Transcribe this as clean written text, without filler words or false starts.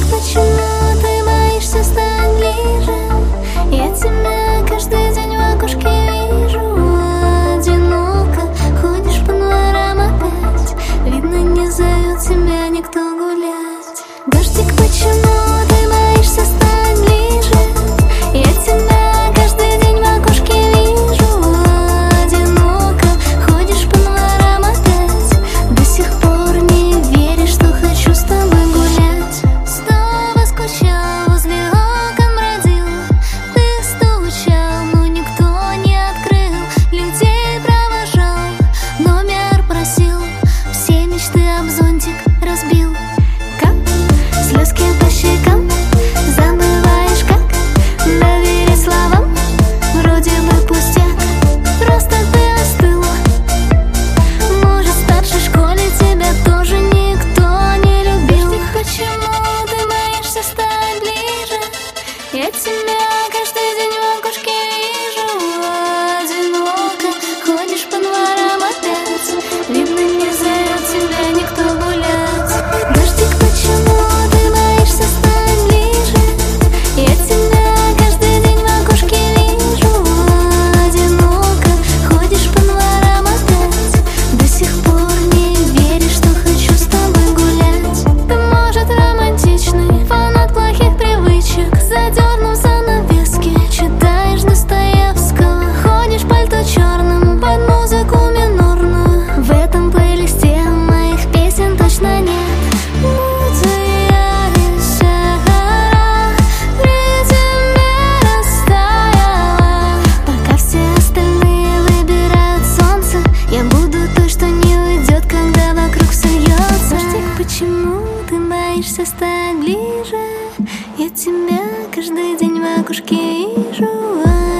почему ты боишься стать ближе? Я тебя каждый день в окошке вижу. Одиноко ходишь по дворам опять. Видно, не зовет тебя никто гулять. Дождик, почему ты боишься стать ближе? Я тебя каждый день в окошке вижу. Одиноко ходишь по дворам опять. До сих пор не веришь, что хочу с тобой гулять. Снова скучал, возле окон бродил. Ты стучал, но никто не открыл. Людей провожал, номер просил. Все мечты об зонтик разбил. Как слезки по щекам, забываешь как доверить словам. Вроде бы пустяк, просто ты остыл. Может, в старшей школе тебя тоже никто не любил. Дождик, почему ты боишься стать ближе? Я тебя каждый день в окошке вижу. Одиноко ходишь по дворам опять. Видно, не зовет тебя никто гулять. Дождик, почему ты боишься стать ближе? Я тебя каждый день в окошке вижу. Одиноко ходишь по дворам опять. До сих пор не веришь, что хочу с тобой гулять. Ты, может, романтичный фанат плохих привычек. Задернув занавески, читаешь Достоевского. Ходишь пальто черным под музыку минорную. В этом плейлисте моих песен точно нет. Музыялись гора при тебе растаяла. Пока все остальные выбирают солнце, я буду той, что не уйдет, когда вокруг все льется. Дождик, почему ты боишься стать ближе? Я тебя каждый день в окошке вижу.